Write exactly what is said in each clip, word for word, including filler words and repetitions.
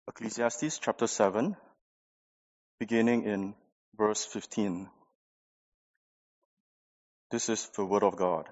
Ecclesiastes chapter seven, beginning in verse fifteen. This is the word of God.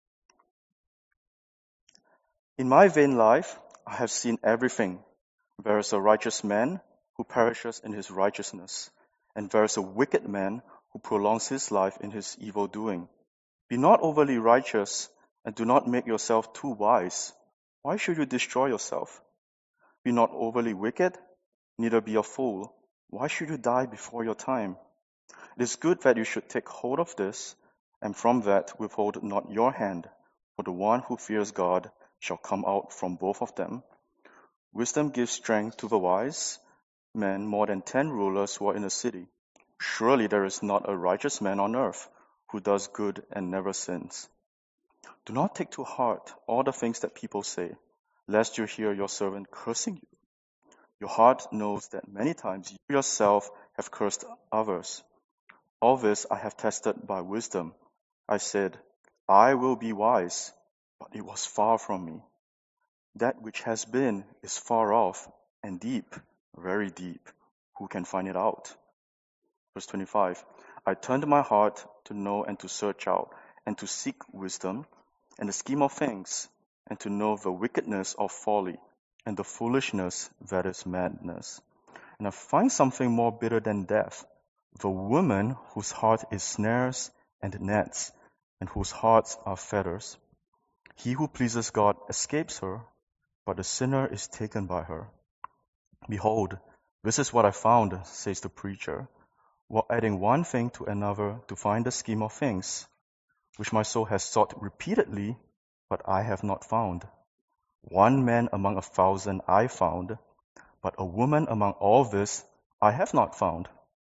In my vain life, I have seen everything. There is a righteous man who perishes in his righteousness, and there is a wicked man who prolongs his life in his evil doing. Be not overly righteous, and do not make yourself too wise. Why should you destroy yourself? Be not overly wicked, neither be a fool. Why should you die before your time? It is good that you should take hold of this, and from that withhold not your hand, for the one who fears God shall come out from both of them. Wisdom gives strength to the wise man more than ten rulers who are in a city. Surely there is not a righteous man on earth who does good and never sins. Do not take to heart all the things that people say, lest you hear your servant cursing you. Your heart knows that many times you yourself have cursed others. All this I have tested by wisdom. I said, I will be wise, but it was far from me. That which has been is far off and deep, very deep. Who can find it out? Verse twenty-five, I turned my heart to know and to search out and to seek wisdom and the scheme of things and to know the wickedness of folly and the foolishness that is madness. And I find something more bitter than death, the woman whose heart is snares and nets and whose hearts are fetters. He who pleases God escapes her, but the sinner is taken by her. Behold, this is what I found, says the preacher, while adding one thing to another to find the scheme of things, which my soul has sought repeatedly, but I have not found. One man among a thousand I found, but a woman among all this I have not found.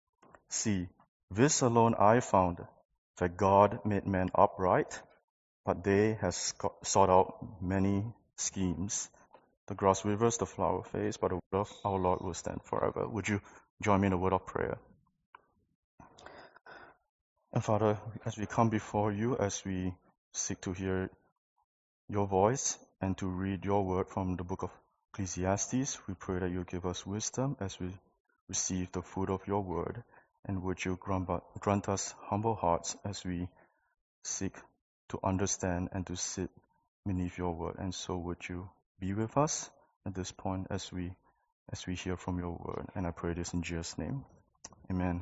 See, this alone I found, that God made man upright, but they have sought out many schemes. The grass withers, the flower fades, but the word of our Lord will stand forever. Would you join me in a word of prayer? And Father, as we come before you, as we seek to hear your voice and to read your word from the book of Ecclesiastes, we pray that you give us wisdom as we receive the food of your word, and would you grant us humble hearts as we seek to understand and to sit beneath your word. And so would you be with us at this point as we as we hear from your word. And I pray this in Jesus' name. Amen.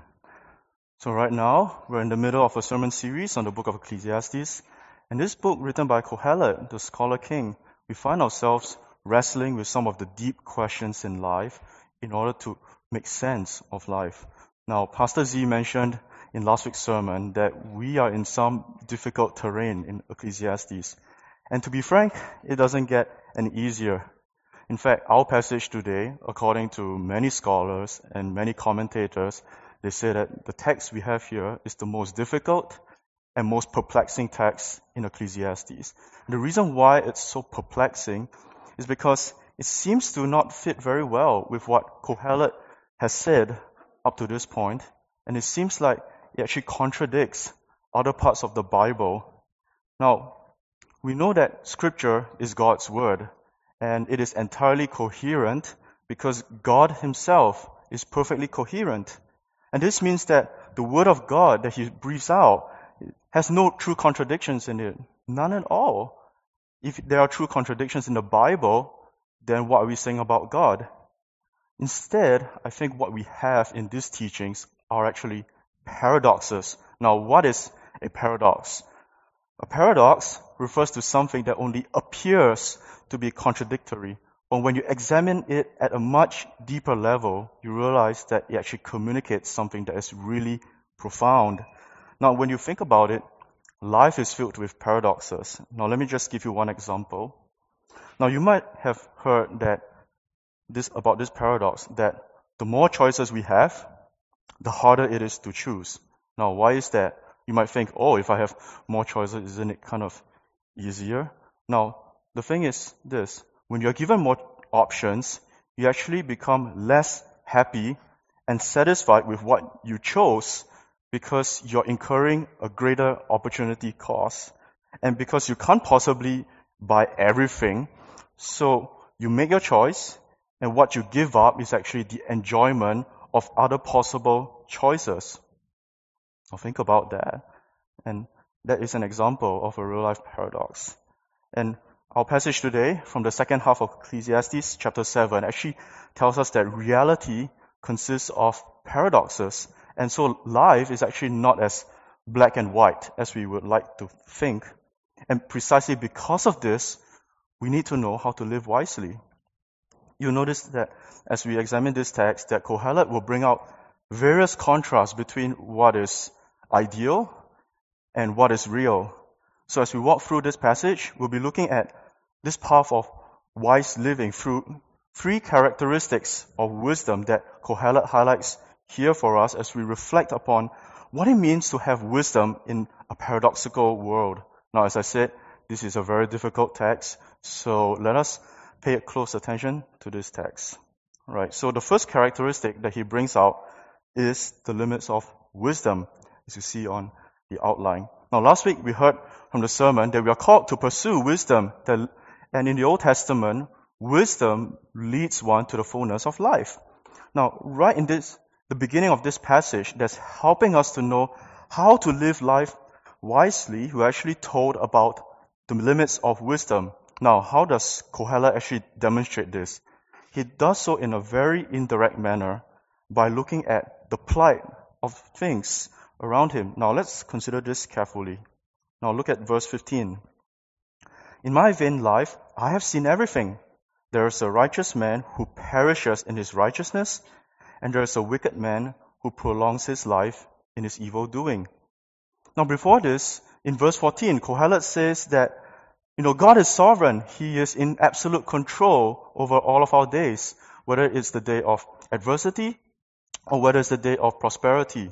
So right now, we're in the middle of a sermon series on the book of Ecclesiastes. In this book written by Kohelet, the scholar king, we find ourselves wrestling with some of the deep questions in life in order to make sense of life. Now, Pastor Z mentioned in last week's sermon that we are in some difficult terrain in Ecclesiastes. And to be frank, it doesn't get any easier. In fact, our passage today, according to many scholars and many commentators, they say that the text we have here is the most difficult and most perplexing text in Ecclesiastes. And the reason why it's so perplexing is because it seems to not fit very well with what Kohelet has said up to this point, and it seems like it actually contradicts other parts of the Bible. Now, we know that Scripture is God's Word, and it is entirely coherent because God Himself is perfectly coherent. And this means that the Word of God that He breathes out has no true contradictions in it. None at all. If there are true contradictions in the Bible, then what are we saying about God? Instead, I think what we have in these teachings are actually paradoxes. Now, what is a paradox? A paradox refers to something that only appears to be contradictory, but when you examine it at a much deeper level, you realize that it actually communicates something that is really profound. Now, when you think about it, life is filled with paradoxes. Now, let me just give you one example. Now, you might have heard that this about this paradox, that the more choices we have, the harder it is to choose. Now, why is that? You might think, oh, if I have more choices, isn't it kind of easier? Now, the thing is this. When you're given more options, you actually become less happy and satisfied with what you chose because you're incurring a greater opportunity cost. And because you can't possibly buy everything, so you make your choice And what you give up is actually the enjoyment of other possible choices. Now think about that. And that is an example of a real-life paradox. And our passage today from the second half of Ecclesiastes chapter seven actually tells us that reality consists of paradoxes. And so life is actually not as black and white as we would like to think. And precisely because of this, we need to know how to live wisely. You'll notice that as we examine this text, that Kohelet will bring out various contrasts between what is ideal and what is real. So as we walk through this passage, we'll be looking at this path of wise living through three characteristics of wisdom that Kohelet highlights here for us as we reflect upon what it means to have wisdom in a paradoxical world. Now, as I said, this is a very difficult text, so let us pay close attention to this text. Right. So the first characteristic that he brings out is the limits of wisdom, as you see on the outline. Now, last week we heard from the sermon that we are called to pursue wisdom, that, and in the Old Testament, wisdom leads one to the fullness of life. Now, right in this, the beginning of this passage, that's helping us to know how to live life wisely, we're actually told about the limits of wisdom. Now, how does Kohelet actually demonstrate this? He does so in a very indirect manner by looking at the plight of things around him. Now, let's consider this carefully. Now, look at verse fifteen. In my vain life, I have seen everything. There is a righteous man who perishes in his righteousness, and there is a wicked man who prolongs his life in his evil doing. Now, before this, in verse fourteen, Kohelet says that, you know, God is sovereign. He is in absolute control over all of our days, whether it's the day of adversity or whether it's the day of prosperity.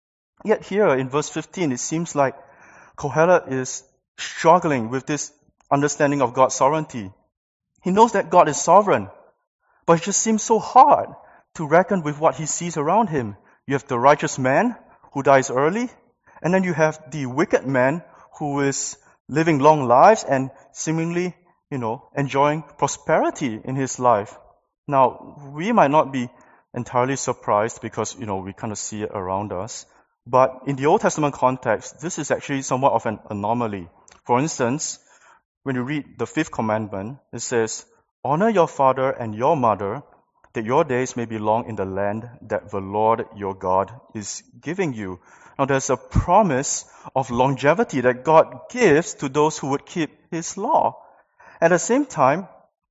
Yet here in verse fifteen, it seems like Kohelet is struggling with this understanding of God's sovereignty. He knows that God is sovereign, but it just seems so hard to reckon with what he sees around him. You have the righteous man who dies early, and then you have the wicked man who is living long lives and seemingly, you know, enjoying prosperity in his life. Now, we might not be entirely surprised because, you know, we kind of see it around us. But in the Old Testament context, this is actually somewhat of an anomaly. For instance, when you read the fifth commandment, it says, "Honor your father and your mother, that your days may be long in the land that the Lord your God is giving you." Now, there's a promise of longevity that God gives to those who would keep His law. At the same time,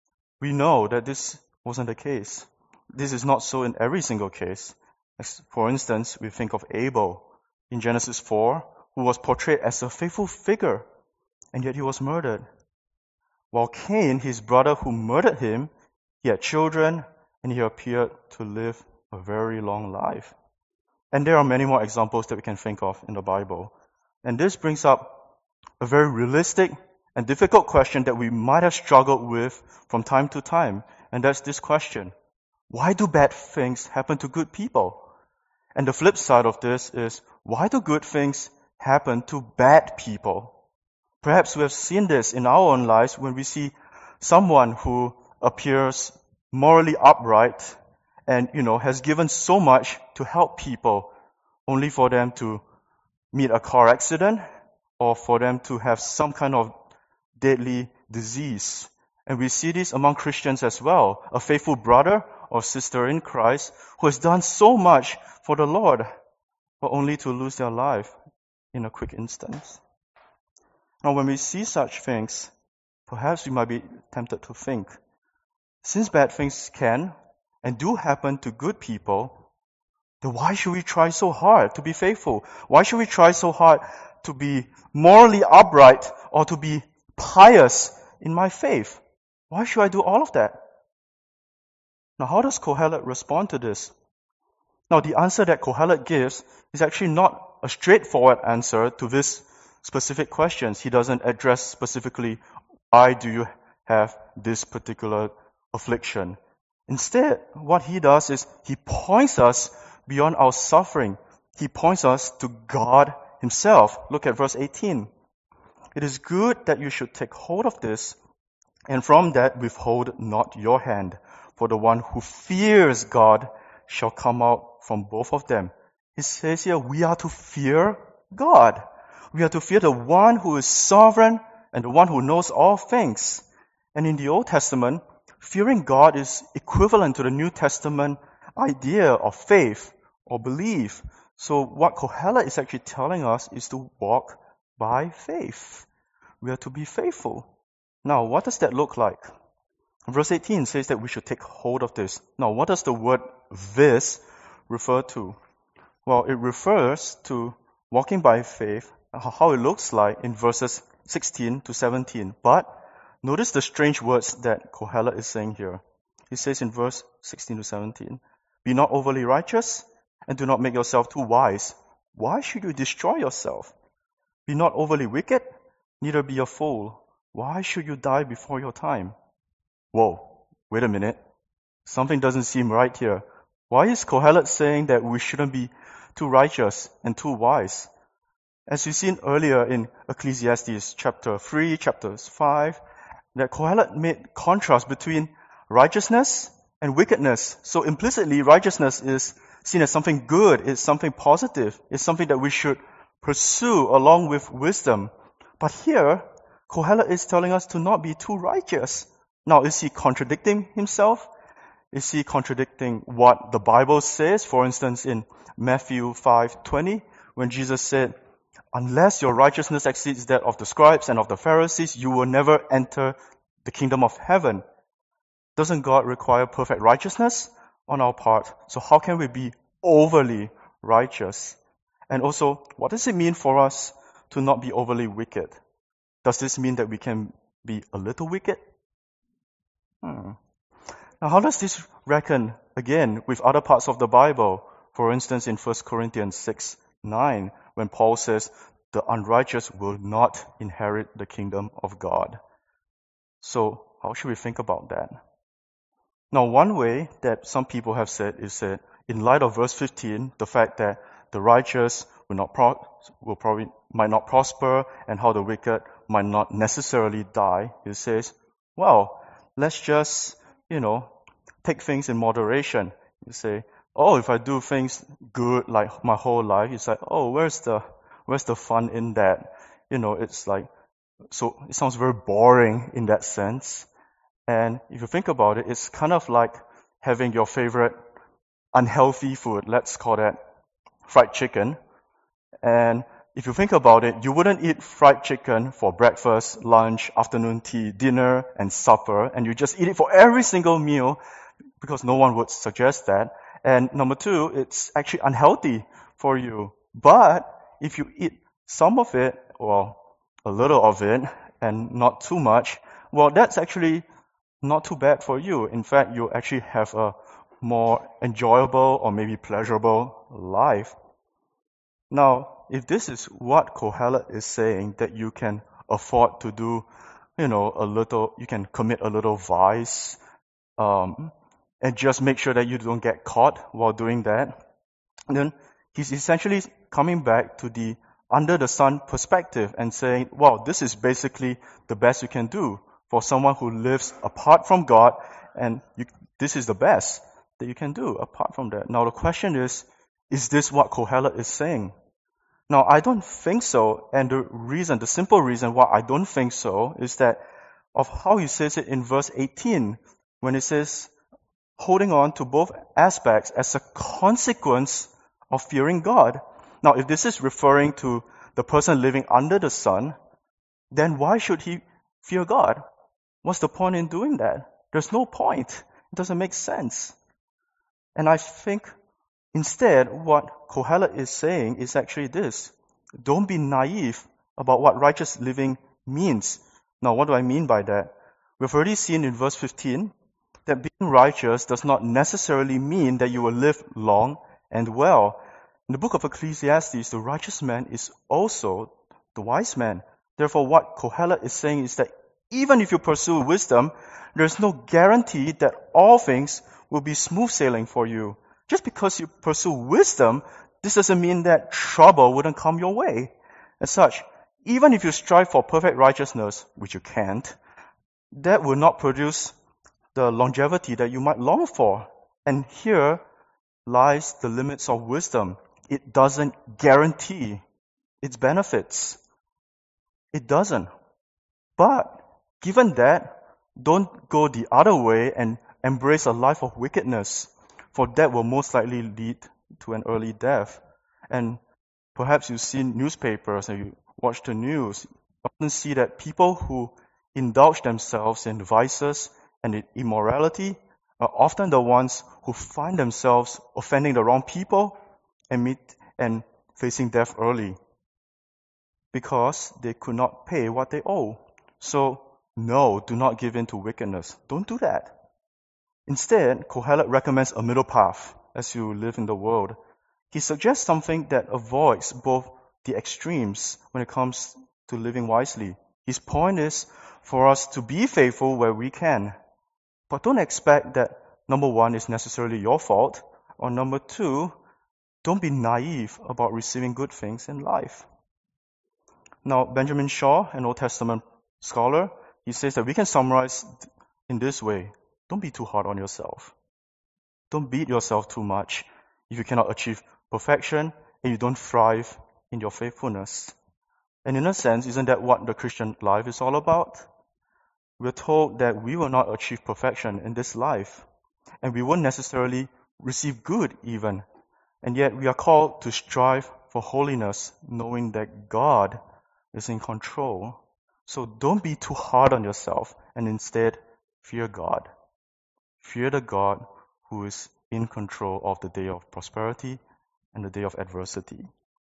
we know that this wasn't the case. This is not so in every single case. As, for instance, we think of Abel in Genesis four, who was portrayed as a faithful figure, and yet he was murdered. While Cain, his brother who murdered him, he had children, and he appeared to live a very long life. And there are many more examples that we can think of in the Bible. And this brings up a very realistic and difficult question that we might have struggled with from time to time. And that's this question: why do bad things happen to good people? And the flip side of this is, why do good things happen to bad people? Perhaps we have seen this in our own lives when we see someone who appears morally upright and, you know, has given so much to help people, only for them to meet a car accident or for them to have some kind of deadly disease. And we see this among Christians as well. A faithful brother or sister in Christ who has done so much for the Lord, but only to lose their life in a quick instance. Now, when we see such things, perhaps we might be tempted to think, since bad things can and do happen to good people, then why should we try so hard to be faithful? Why should we try so hard to be morally upright or to be pious in my faith? Why should I do all of that? Now, how does Kohelet respond to this? Now, the answer that Kohelet gives is actually not a straightforward answer to this specific questions. He doesn't address specifically, why do you have this particular affliction? Instead, what he does is he points us beyond our suffering. He points us to God Himself. Look at verse eighteen. "It is good that you should take hold of this, and from that withhold not your hand. for the one who fears God shall come out from both of them. He says here, we are to fear God. We are to fear the one who is sovereign and the one who knows all things. And in the Old Testament, fearing God is equivalent to the New Testament idea of faith or belief. So what Kohelet is actually telling us is to walk by faith. We are to be faithful. Now, what does that look like? Verse eighteen says that we should take hold of this. Now, what does the word this refer to? Well, it refers to walking by faith, how it looks like in verses sixteen to seventeen. But notice the strange words that Kohelet is saying here. He says in verse sixteen to seventeen, be not overly righteous and do not make yourself too wise. Why should you destroy yourself? Be not overly wicked, neither be a fool. Why should you die before your time? Whoa, wait a minute. Something doesn't seem right here. Why is Kohelet saying that we shouldn't be too righteous and too wise? As we've seen earlier in Ecclesiastes chapter three, chapter five, that Kohelet made contrast between righteousness and wickedness. So implicitly, righteousness is seen as something good, it's something positive, it's something that we should pursue along with wisdom. But here, Kohelet is telling us to not be too righteous. Now, is he contradicting himself? Is he contradicting what the Bible says? For instance, in Matthew five twenty, when Jesus said, unless your righteousness exceeds that of the scribes and of the Pharisees, you will never enter the kingdom of heaven. Doesn't God require perfect righteousness on our part? So how can we be overly righteous? And also, what does it mean for us to not be overly wicked? Does this mean that we can be a little wicked? Hmm. Now, how does this reckon, again, with other parts of the Bible? For instance, in First Corinthians six nine, when Paul says, the unrighteous will not inherit the kingdom of God. So, how should we think about that? Now, one way that some people have said is that, in light of verse fifteen, the fact that the righteous will not pro- will probably might not prosper, and how the wicked might not necessarily die, it says, well, let's just, you know, take things in moderation. You say, oh, if I do things good like my whole life, it's like, oh, where's the where's the fun in that? You know, it's like, so it sounds very boring in that sense. And if you think about it, it's kind of like having your favorite unhealthy food, let's call that fried chicken. And if you think about it, you wouldn't eat fried chicken for breakfast, lunch, afternoon tea, dinner, and supper, and you just eat it for every single meal because no one would suggest that. And number two, it's actually unhealthy for you. But if you eat some of it, or a little of it, and not too much, well, that's actually not too bad for you. In fact, you actually have a more enjoyable or maybe pleasurable life. Now, if this is what Kohelet is saying, that you can afford to do, you know, a little, you can commit a little vice, um, and just make sure that you don't get caught while doing that, then he's essentially coming back to the under the sun perspective and saying, well, this is basically the best you can do for someone who lives apart from God, and you, this is the best that you can do apart from that. Now the question is, is this what Kohelet is saying? Now I don't think so, and the reason, the simple reason why I don't think so is that of how he says it in verse eighteen, when it says, holding on to both aspects as a consequence of fearing God. Now if this is referring to the person living under the sun, then why should he fear God? What's the point in doing that? There's no point. It doesn't make sense. And I think instead what Kohelet is saying is actually this. Don't be naive about what righteous living means. Now what do I mean by that? We've already seen in verse fifteen that being righteous does not necessarily mean that you will live long and well. In the book of Ecclesiastes, the righteous man is also the wise man. Therefore, what Kohelet is saying is that even if you pursue wisdom, there's no guarantee that all things will be smooth sailing for you. Just because you pursue wisdom, this doesn't mean that trouble wouldn't come your way. As such, even if you strive for perfect righteousness, which you can't, that will not produce the longevity that you might long for. And here lies the limits of wisdom. It doesn't guarantee its benefits. It doesn't. But given that, don't go the other way and embrace a life of wickedness, for that will most likely lead to an early death. And perhaps you've seen newspapers and you watch the news. You often see that people who indulge themselves in vices and in immorality are often the ones who find themselves offending the wrong people and meet and facing death early because they could not pay what they owe. So, no, do not give in to wickedness. Don't do that. Instead, Kohelet recommends a middle path as you live in the world. He suggests something that avoids both the extremes when it comes to living wisely. His point is for us to be faithful where we can. But don't expect that number one is necessarily your fault, or number two, don't be naive about receiving good things in life. Now, Benjamin Shaw, an Old Testament scholar, he says that we can summarize in this way. Don't be too hard on yourself. Don't beat yourself too much if you cannot achieve perfection and you don't thrive in your faithfulness. And in a sense, isn't that what the Christian life is all about? We're told that we will not achieve perfection in this life, and we won't necessarily receive good even. And yet we are called to strive for holiness, knowing that God is in control. So don't be too hard on yourself, and instead fear God. Fear the God who is in control of the day of prosperity and the day of adversity.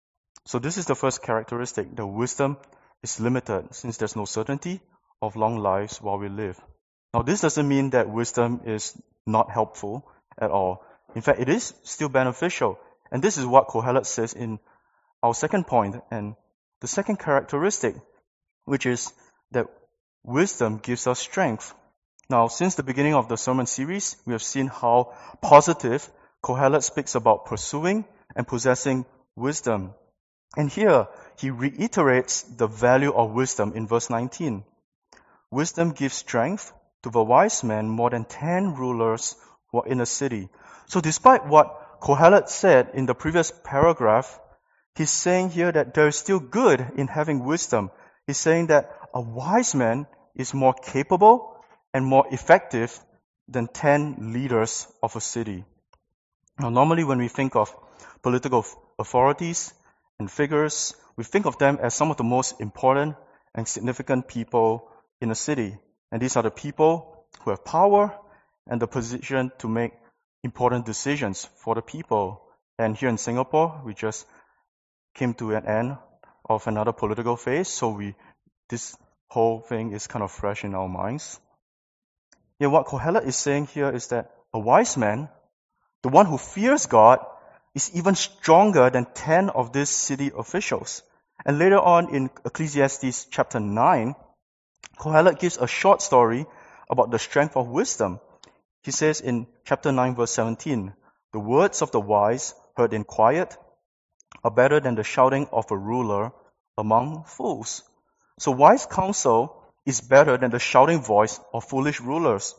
So this is the first characteristic. The wisdom is limited since there's no certainty of long lives while we live. Now this doesn't mean that wisdom is not helpful at all. In fact, it is still beneficial. And this is what Kohelet says in our second point, and the second characteristic, which is that wisdom gives us strength. Now, since the beginning of the sermon series, we have seen how positive Kohelet speaks about pursuing and possessing wisdom. And here, he reiterates the value of wisdom in verse nineteen. Wisdom gives strength to the wise man more than ten rulers who are in a city. So despite what Kohelet said in the previous paragraph, he's saying here that there is still good in having wisdom. He's saying that a wise man is more capable and more effective than ten leaders of a city. Now, normally when we think of political authorities and figures, we think of them as some of the most important and significant people in a city. And these are the people who have power and the position to make important decisions for the people. And here in Singapore, we just came to an end of another political phase, so we this whole thing is kind of fresh in our minds. Yeah, what Kohelet is saying here is that a wise man, the one who fears God, is even stronger than ten of these city officials. And later on in Ecclesiastes chapter nine, Kohelet gives a short story about the strength of wisdom. He says in chapter nine verse seventeen, the words of the wise heard in quiet are better than the shouting of a ruler among fools. So wise counsel is better than the shouting voice of foolish rulers.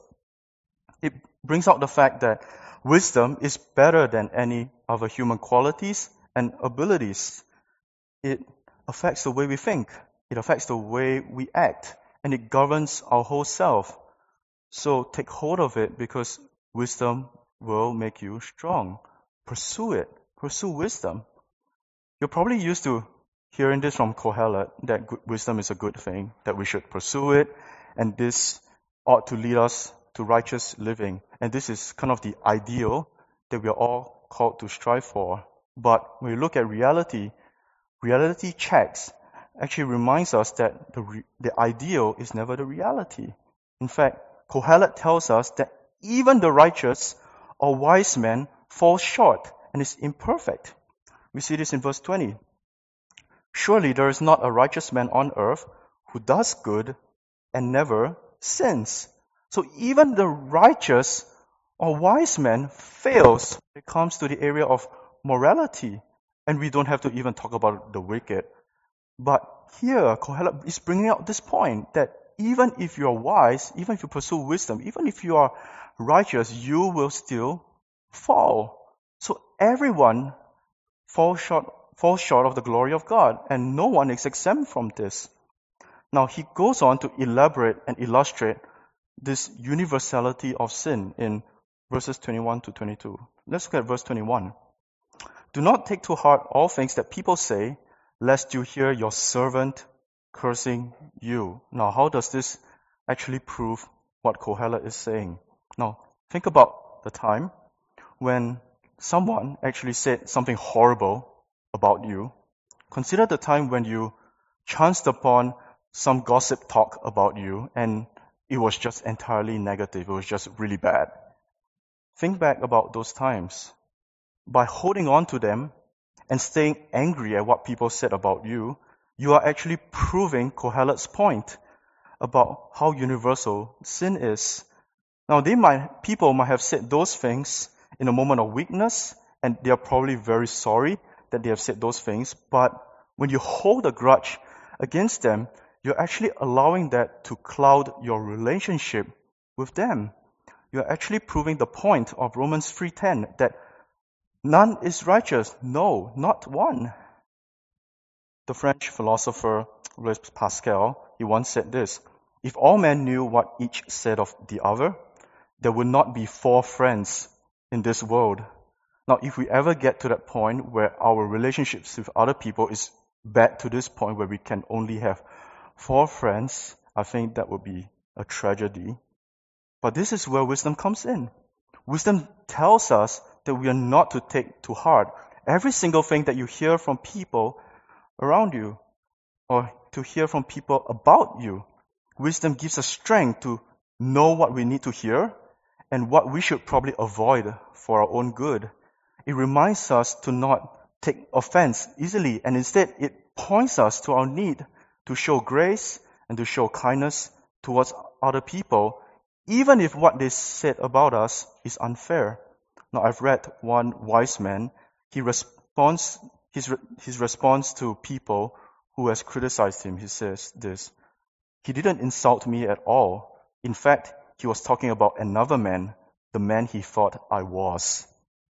It brings out the fact that wisdom is better than any other human qualities and abilities. It affects the way we think. It affects the way we act. And it governs our whole self. So take hold of it, because wisdom will make you strong. Pursue it. Pursue wisdom. You're probably used to hearing this from Kohelet, that good wisdom is a good thing, that we should pursue it, and this ought to lead us to righteous living. And this is kind of the ideal that we are all called to strive for. But when we look at reality, reality checks actually reminds us that the, re- the ideal is never the reality. In fact, Kohelet tells us that even the righteous or wise man falls short and is imperfect. We see this in verse twenty. Surely there is not a righteous man on earth who does good and never sins. So even the righteous or wise man fails when it comes to the area of morality. And we don't have to even talk about the wicked. But here, Kohelet is bringing out this point that even if you are wise, even if you pursue wisdom, even if you are righteous, you will still fall. So everyone falls short, falls short of the glory of God, and no one is exempt from this. Now he goes on to elaborate and illustrate this universality of sin in verses twenty-one to twenty-two. Let's look at verse twenty-one. Do not take to heart all things that people say, lest you hear your servant cursing you. Now, how does this actually prove what Kohelet is saying? Now, think about the time when someone actually said something horrible about you. Consider the time when you chanced upon some gossip talk about you and it was just entirely negative. It was just really bad. Think back about those times. By holding on to them and staying angry at what people said about you, you are actually proving Kohelet's point about how universal sin is. Now, they might, people might have said those things in a moment of weakness, and they are probably very sorry that they have said those things, but when you hold a grudge against them, you're actually allowing that to cloud your relationship with them. You're actually proving the point of Romans three ten, that none is righteous. No, not one. The French philosopher Blaise Pascal, he once said this: if all men knew what each said of the other, there would not be four friends in this world. Now, if we ever get to that point where our relationships with other people is bad to this point where we can only have four friends, I think that would be a tragedy. But this is where wisdom comes in. Wisdom tells us that we are not to take to heart every single thing that you hear from people around you or to hear from people about you. Wisdom gives us strength to know what we need to hear and what we should probably avoid for our own good. It reminds us to not take offense easily, and instead it points us to our need to show grace and to show kindness towards other people, even if what they said about us is unfair. Now, I've read one wise man, he responds, his, his response to people who has criticized him, he says this: he didn't insult me at all. In fact, he was talking about another man, the man he thought I was.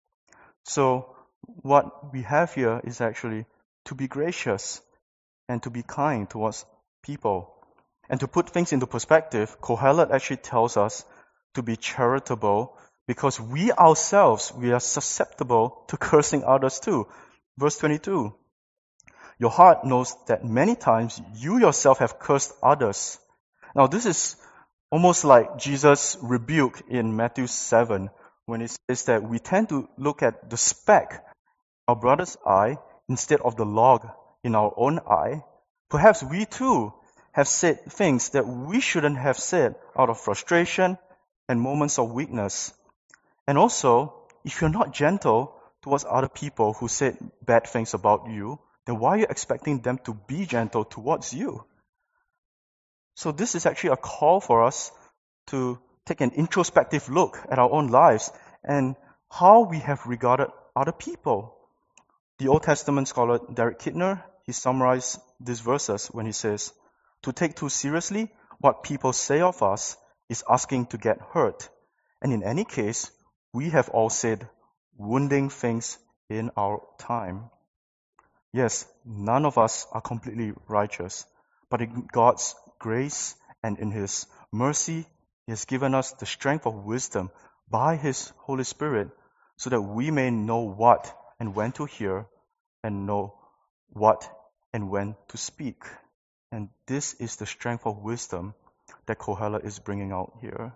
So, what we have here is actually to be gracious and to be kind towards people. And to put things into perspective, Kohelet actually tells us to be charitable because we ourselves, we are susceptible to cursing others too. Verse twenty-two, your heart knows that many times you yourself have cursed others. Now this is almost like Jesus' rebuke in Matthew seven, when it says that we tend to look at the speck in our brother's eye instead of the log in our own eye. Perhaps we too have said things that we shouldn't have said out of frustration and moments of weakness. And also, if you're not gentle towards other people who said bad things about you, then why are you expecting them to be gentle towards you? So this is actually a call for us to take an introspective look at our own lives and how we have regarded other people. The Old Testament scholar Derek Kidner, he summarized these verses when he says, to take too seriously what people say of us is asking to get hurt. And in any case, we have all said wounding things in our time. Yes, none of us are completely righteous, but in God's grace and in His mercy, He has given us the strength of wisdom by His Holy Spirit so that we may know what and when to hear and know what and when to speak. And this is the strength of wisdom that Kohelet is bringing out here.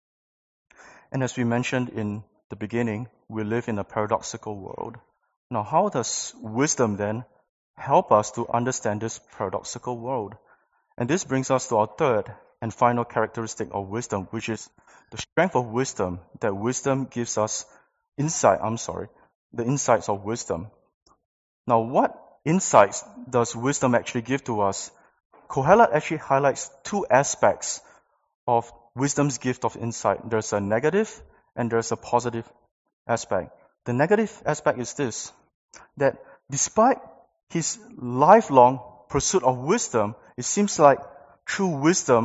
And as we mentioned in the beginning, we live in a paradoxical world. Now, how does wisdom then help us to understand this paradoxical world? And this brings us to our third and final characteristic of wisdom, which is the strength of wisdom, that wisdom gives us insight, I'm sorry, the insights of wisdom. Now, what insights does wisdom actually give to us? Kohelet actually highlights two aspects of wisdom's gift of insight. There's a negative and there's a positive aspect. The negative aspect is this, that despite his lifelong pursuit of wisdom, it seems like true wisdom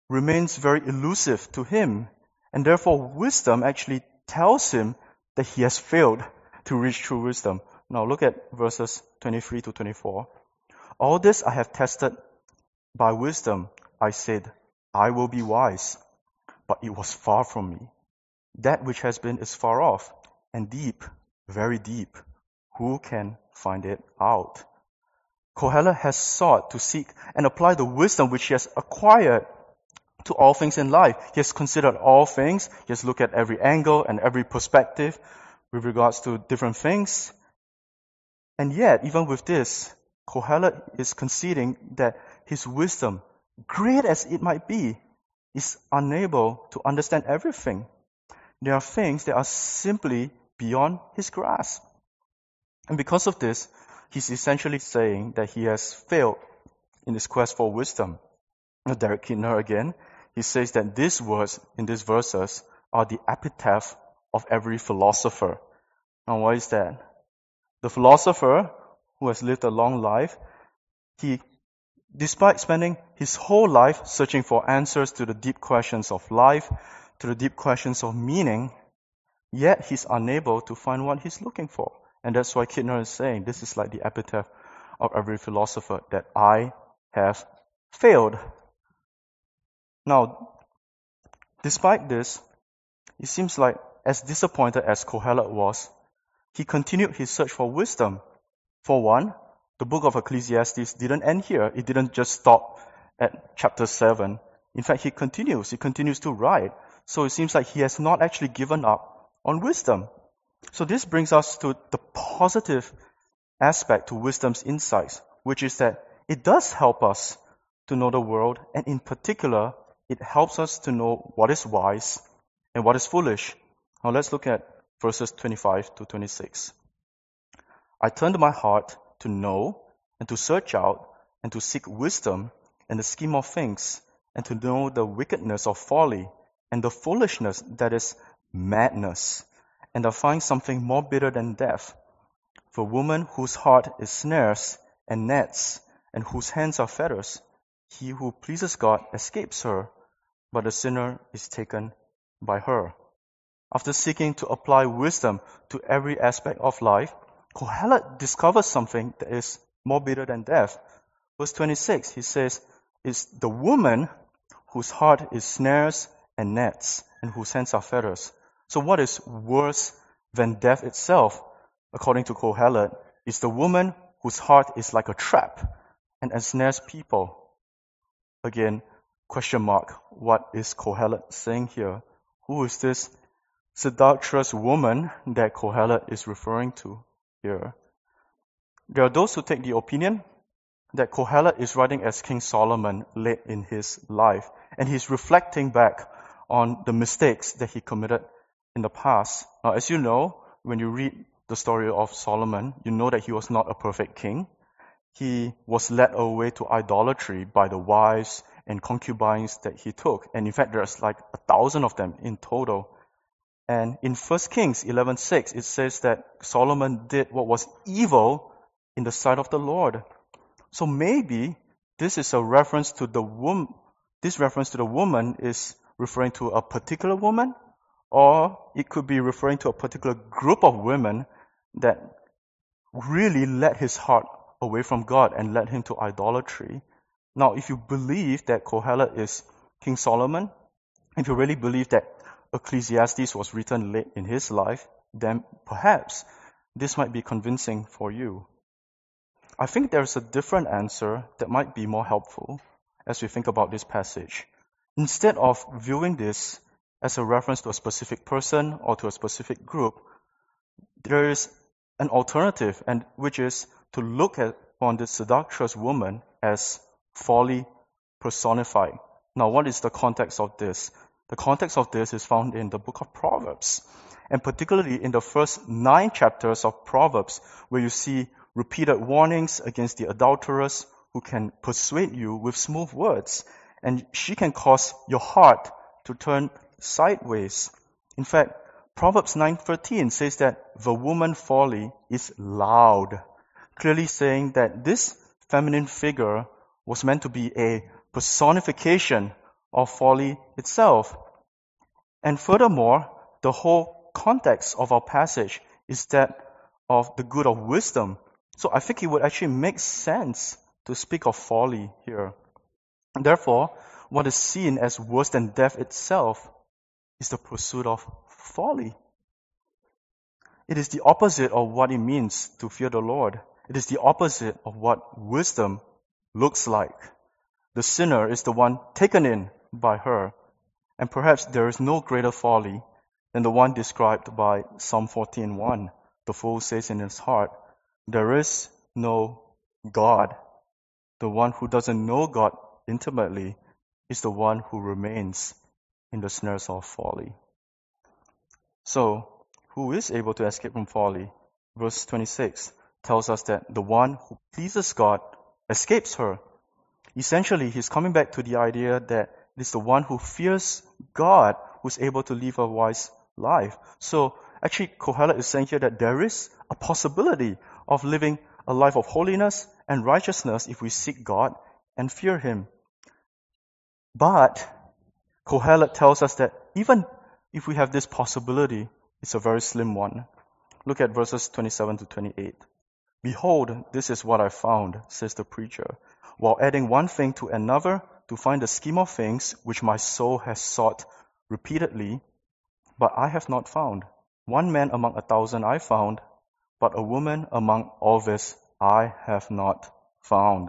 remains very elusive to him, and therefore wisdom actually tells him that he has failed to reach true wisdom. Now look at verses twenty-three to twenty-four. All this I have tested by wisdom. I said, I will be wise, but it was far from me. That which has been is far off, and deep, very deep. Who can find it out? Kohelet has sought to seek and apply the wisdom which he has acquired to all things in life. He has considered all things. He has looked at every angle and every perspective with regards to different things. And yet, even with this, Kohelet is conceding that his wisdom, great as it might be, is unable to understand everything. There are things that are simply beyond his grasp. And because of this, he's essentially saying that he has failed in his quest for wisdom. Derek Kidner again, he says that these words in these verses are the epitaph of every philosopher. Now, why is that? The philosopher who has lived a long life, he, despite spending his whole life searching for answers to the deep questions of life, to the deep questions of meaning, yet he's unable to find what he's looking for. And that's why Kidner is saying this is like the epitaph of every philosopher, that I have failed. Now, despite this, it seems like as disappointed as Kohelet was, he continued his search for wisdom. For one, the book of Ecclesiastes didn't end here. It didn't just stop at chapter seven. In fact, he continues. He continues to write. So it seems like he has not actually given up on wisdom. So this brings us to the positive aspect to wisdom's insights, which is that it does help us to know the world, and in particular, it helps us to know what is wise and what is foolish. Now let's look at verses twenty-five to twenty-six. I turned my heart to know and to search out and to seek wisdom and the scheme of things, and to know the wickedness of folly and the foolishness that is madness, and I find something more bitter than death. For a woman whose heart is snares and nets, and whose hands are fetters, he who pleases God escapes her, but the sinner is taken by her. After seeking to apply wisdom to every aspect of life, Kohelet discovers something that is more bitter than death. Verse twenty-six, he says, it's the woman whose heart is snares and nets, and whose hands are fetters. So what is worse than death itself, according to Kohelet, is the woman whose heart is like a trap and ensnares people. Again, question mark, what is Kohelet saying here? Who is this seductress woman that Kohelet is referring to here? There are those who take the opinion that Kohelet is writing as King Solomon late in his life, and he's reflecting back on the mistakes that he committed in the past. Now, as you know, when you read the story of Solomon, you know that he was not a perfect king. He was led away to idolatry by the wives and concubines that he took. And in fact, there's like a thousand of them in total. And in First Kings eleven six, it says that Solomon did what was evil in the sight of the Lord. So maybe this is a reference to the woman. This reference to the woman is referring to a particular woman, or it could be referring to a particular group of women that really led his heart away from God and led him to idolatry. Now, if you believe that Kohelet is King Solomon, if you really believe that Ecclesiastes was written late in his life, then perhaps this might be convincing for you. I think there's a different answer that might be more helpful as we think about this passage. Instead of viewing this as a reference to a specific person or to a specific group, there is an alternative, and which is to look at on this seductress woman as folly personified. Now, what is the context of this? The context of this is found in the book of Proverbs, and particularly in the first nine chapters of Proverbs, where you see repeated warnings against the adulteress who can persuade you with smooth words, and she can cause your heart to turn sideways. In fact, Proverbs nine thirteen says that the woman folly is loud, clearly saying that this feminine figure was meant to be a personification of folly itself. And furthermore, the whole context of our passage is that of the good of wisdom. So I think it would actually make sense to speak of folly here. And therefore, what is seen as worse than death itself is the pursuit of folly. It is the opposite of what it means to fear the Lord. It is the opposite of what wisdom looks like. The sinner is the one taken in by her. And perhaps there is no greater folly than the one described by Psalm fourteen one. The fool says in his heart, there is no God. The one who doesn't know God intimately is the one who remains in the snares of folly. So, who is able to escape from folly? Verse twenty-six tells us that the one who pleases God escapes her. Essentially, he's coming back to the idea that it is the one who fears God who's able to live a wise life. So, actually, Kohelet is saying here that there is a possibility of living a life of holiness and righteousness if we seek God and fear Him. But Kohelet tells us that even if we have this possibility, it's a very slim one. Look at verses twenty-seven to twenty-eight. Behold, this is what I found, says the preacher, while adding one thing to another to find the scheme of things which my soul has sought repeatedly, but I have not found. One man among a thousand I found, but a woman among all this I have not found.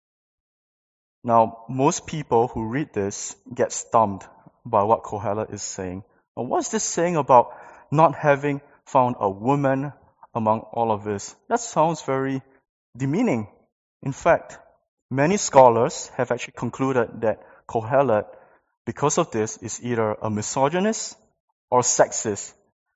Now, most people who read this get stumped by what Kohelet is saying. Now, what's this saying about not having found a woman among all of this? That sounds very demeaning. In fact, many scholars have actually concluded that Kohelet, because of this, is either a misogynist or sexist.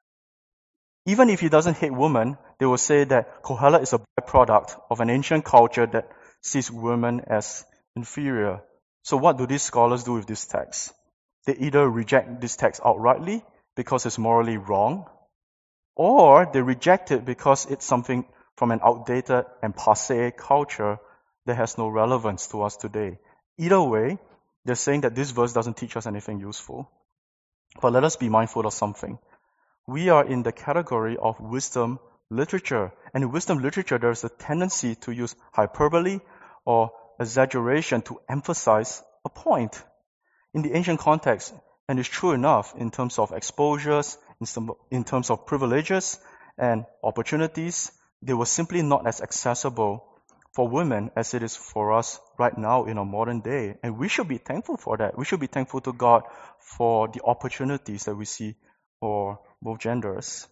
Even if he doesn't hate women, they will say that Kohelet is a byproduct of an ancient culture that sees women as inferior. So what do these scholars do with this text? They either reject this text outrightly because it's morally wrong, or they reject it because it's something from an outdated and passé culture that has no relevance to us today. Either way, they're saying that this verse doesn't teach us anything useful. But let us be mindful of something. We are in the category of wisdom literature. And in wisdom literature, there's a tendency to use hyperbole or exaggeration to emphasize a point. In the ancient context, and it's true enough in terms of exposures, in, some, in terms of privileges and opportunities, they were simply not as accessible for women as it is for us right now in our modern day. And we should be thankful for that. We should be thankful to God for the opportunities that we see for both genders.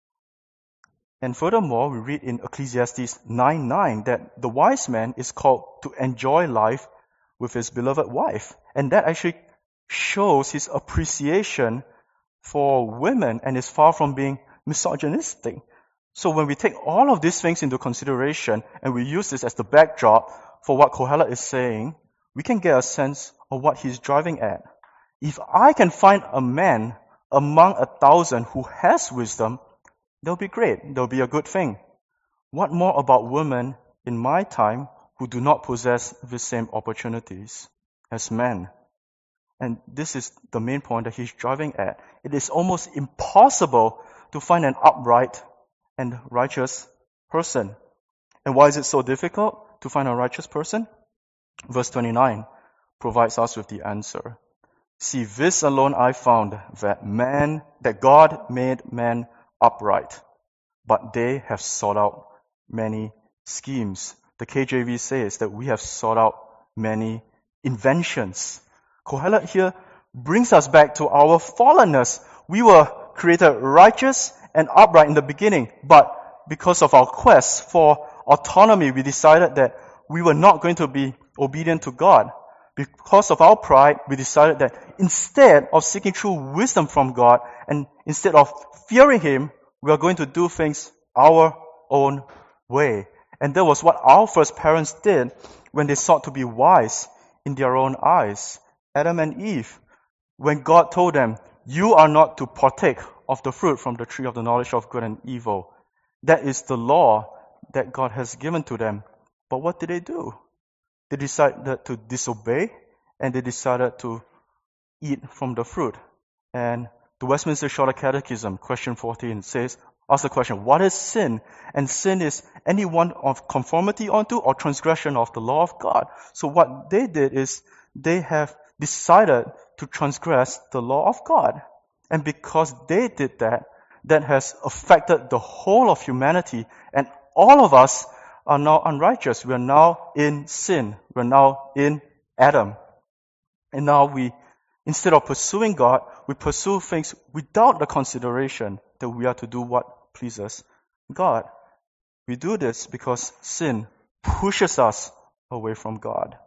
And furthermore, we read in Ecclesiastes nine nine that the wise man is called to enjoy life with his beloved wife. And that actually shows his appreciation for women and is far from being misogynistic. So when we take all of these things into consideration and we use this as the backdrop for what Kohelet is saying, we can get a sense of what he's driving at. If I can find a man among a thousand who has wisdom, that'll be great. That'll be a good thing. What more about women in my time who do not possess the same opportunities as men? And this is the main point that he's driving at. It is almost impossible to find an upright and righteous person. And why is it so difficult to find a righteous person? Verse twenty-nine provides us with the answer. See, this alone I found, that man, that God made man upright, but they have sought out many schemes. The K J V says that we have sought out many inventions. Kohelet here brings us back to our fallenness. We were created righteous and upright in the beginning, but because of our quest for autonomy, we decided that we were not going to be obedient to God. Because of our pride, we decided that instead of seeking true wisdom from God and instead of fearing Him, we are going to do things our own way. And that was what our first parents did when they sought to be wise in their own eyes. Adam and Eve, when God told them, you are not to partake of the fruit from the tree of the knowledge of good and evil. That is the law that God has given to them. But what did they do? They decided to disobey, and they decided to eat from the fruit. And the Westminster Shorter Catechism, question fourteen, says, ask the question, what is sin? And sin is any one of conformity unto or transgression of the law of God. So what they did is they have decided to transgress the law of God. And because they did that, that has affected the whole of humanity. And all of us are now unrighteous. We are now in sin. We are now in Adam. And now we, instead of pursuing God, we pursue things without the consideration that we are to do what pleases God. We do this because sin pushes us away from God.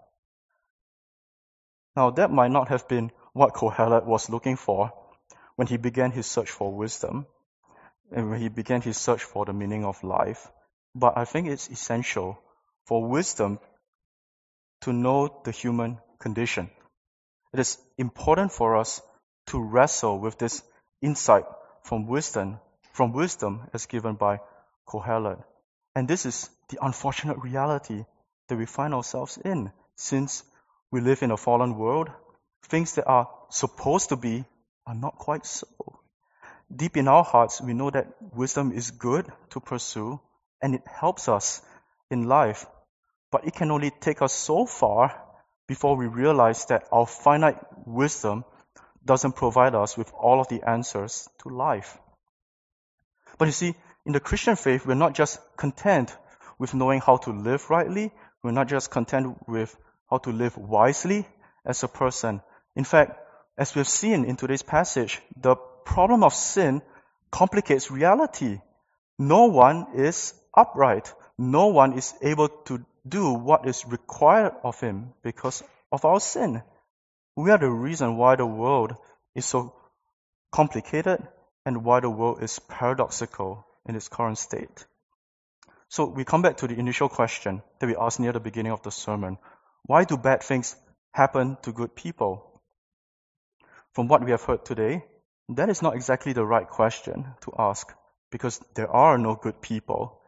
Now that might not have been what Kohelet was looking for when he began his search for wisdom and when he began his search for the meaning of life. But I think it's essential for wisdom to know the human condition. It is important for us to wrestle with this insight from wisdom, from wisdom as given by Kohelet. And this is the unfortunate reality that we find ourselves in. Since we live in a fallen world, things that are supposed to be are not quite so. Deep in our hearts, we know that wisdom is good to pursue and it helps us in life. But it can only take us so far before we realize that our finite wisdom doesn't provide us with all of the answers to life. But you see, in the Christian faith, we're not just content with knowing how to live rightly. We're not just content with how to live wisely as a person. In fact, as we've seen in today's passage, the problem of sin complicates reality. No one is upright. No one is able to do what is required of him because of our sin. We are the reason why the world is so complicated and why the world is paradoxical in its current state. So we come back to the initial question that we asked near the beginning of the sermon. Why do bad things happen to good people? From what we have heard today, that is not exactly the right question to ask because there are no good people.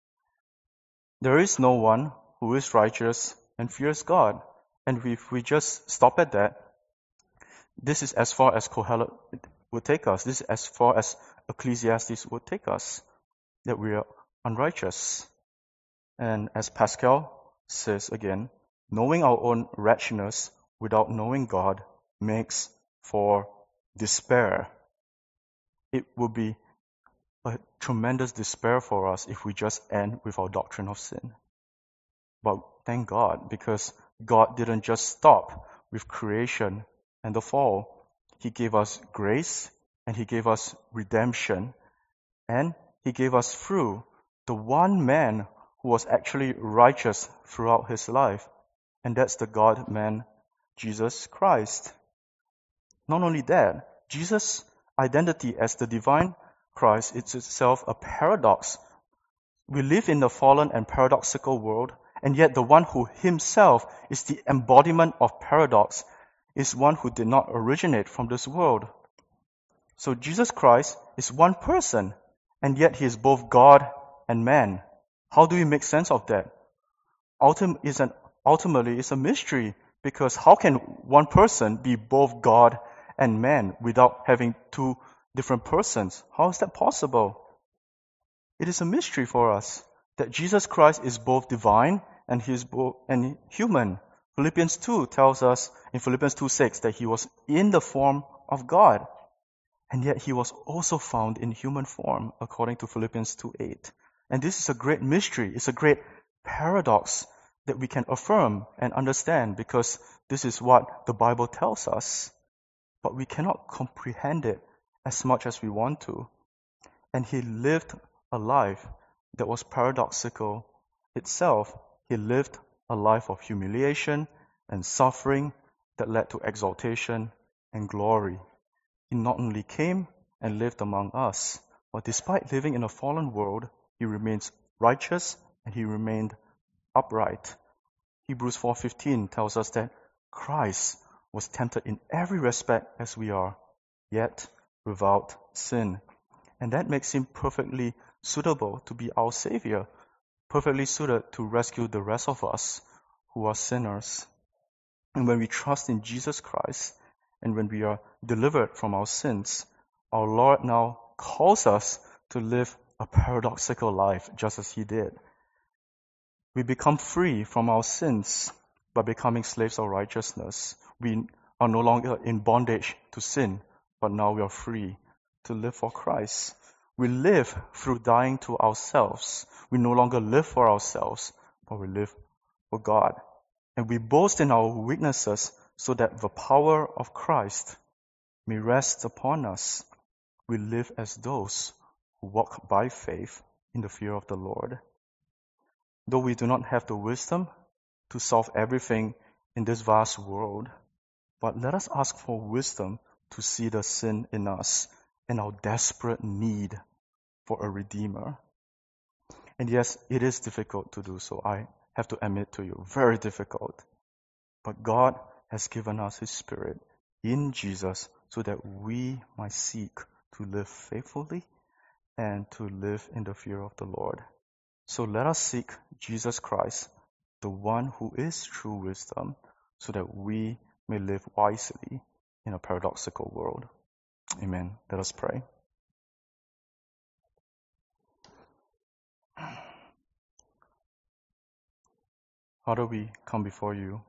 There is no one who is righteous and fears God. And if we just stop at that, this is as far as Kohelet would take us. This is as far as Ecclesiastes would take us, that we are unrighteous. And as Pascal says again, knowing our own wretchedness without knowing God makes for despair. It will be a tremendous despair for us if we just end with our doctrine of sin. But thank God, because God didn't just stop with creation and the fall. He gave us grace and He gave us redemption. And He gave us through the one man who was actually righteous throughout his life. And that's the God-man, Jesus Christ. Not only that, Jesus' identity as the divine Christ is itself a paradox. We live in a fallen and paradoxical world, and yet the one who himself is the embodiment of paradox is one who did not originate from this world. So Jesus Christ is one person, and yet He is both God and man. How do we make sense of that? Ultim- is an, ultimately, it's a mystery, because how can one person be both God and man without having two different persons? How is that possible? It is a mystery for us that Jesus Christ is both divine and He is both and human. Philippians two tells us in Philippians two six that He was in the form of God, and yet He was also found in human form, according to Philippians two eight. And this is a great mystery. It's a great paradox that we can affirm and understand, because this is what the Bible tells us. But we cannot comprehend it as much as we want to. And He lived a life that was paradoxical itself. He lived a life of humiliation and suffering that led to exaltation and glory. He not only came and lived among us, but despite living in a fallen world, He remains righteous and He remained upright. Hebrews four fifteen tells us that Christ was tempted in every respect as we are, yet without sin. And that makes Him perfectly suitable to be our Savior, perfectly suited to rescue the rest of us who are sinners. And when we trust in Jesus Christ And when we are delivered from our sins, our Lord now calls us to live a paradoxical life, just as He did. We become free from our sins by becoming slaves of righteousness. We are no longer in bondage to sin, but now we are free to live for Christ. We live through dying to ourselves. We no longer live for ourselves, but we live for God. And we boast in our weaknesses so that the power of Christ may rest upon us. We live as those who walk by faith in the fear of the Lord. Though we do not have the wisdom to solve everything in this vast world, but let us ask for wisdom to see the sin in us and our desperate need for a Redeemer. And yes, it is difficult to do so. I have to admit to you, very difficult. But God has given us His Spirit in Jesus so that we might seek to live faithfully and to live in the fear of the Lord. So let us seek Jesus Christ, the one who is true wisdom, so that we may live wisely in a paradoxical world. Amen. Let us pray. Father, we come before you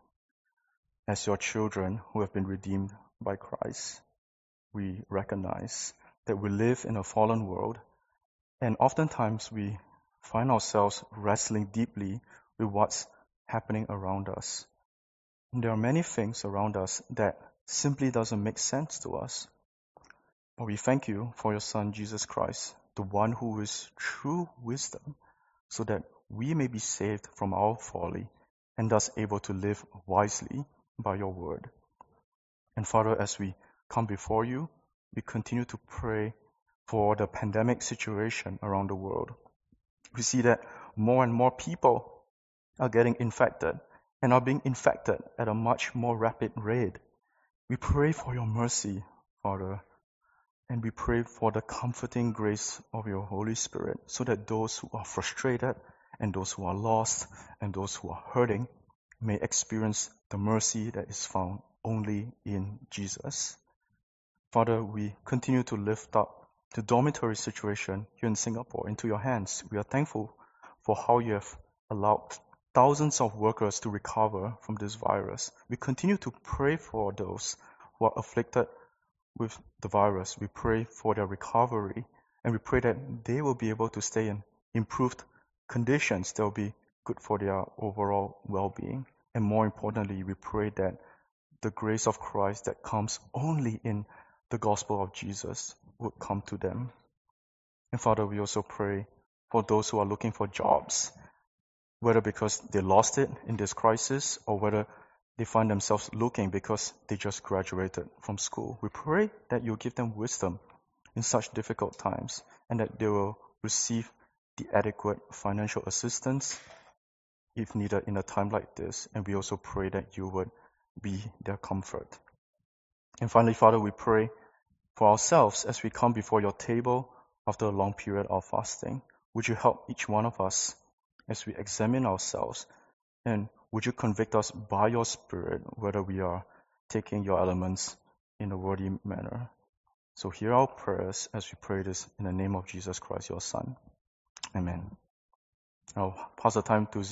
as your children who have been redeemed by Christ. We recognize that we live in a fallen world, and oftentimes we find ourselves wrestling deeply with what's happening around us. And there are many things around us that simply doesn't make sense to us. But we thank you for your Son, Jesus Christ, the one who is true wisdom, so that we may be saved from our folly and thus able to live wisely by your word. And Father, as we come before you, we continue to pray for the pandemic situation around the world. We see that more and more people are getting infected and are being infected at a much more rapid rate. We pray for your mercy, Father, and we pray for the comforting grace of your Holy Spirit so that those who are frustrated and those who are lost and those who are hurting may experience the mercy that is found only in Jesus. Father, we continue to lift up the dormitory situation here in Singapore into your hands. We are thankful for how you have allowed thousands of workers to recover from this virus. We continue to pray for those who are afflicted with the virus. We pray for their recovery, and we pray that they will be able to stay in improved conditions that will be good for their overall well-being. And more importantly, we pray that the grace of Christ that comes only in the gospel of Jesus would come to them. And Father, we also pray for those who are looking for jobs, whether because they lost it in this crisis or whether they find themselves looking because they just graduated from school. We pray that you give them wisdom in such difficult times and that they will receive the adequate financial assistance if needed in a time like this. And we also pray that you would be their comfort. And finally, Father, we pray for ourselves as we come before your table after a long period of fasting. Would you help each one of us as we examine ourselves, and would you convict us by your Spirit whether we are taking your elements in a worthy manner? So hear our prayers as we pray this in the name of Jesus Christ, your Son. Amen. I'll pass the time to Z.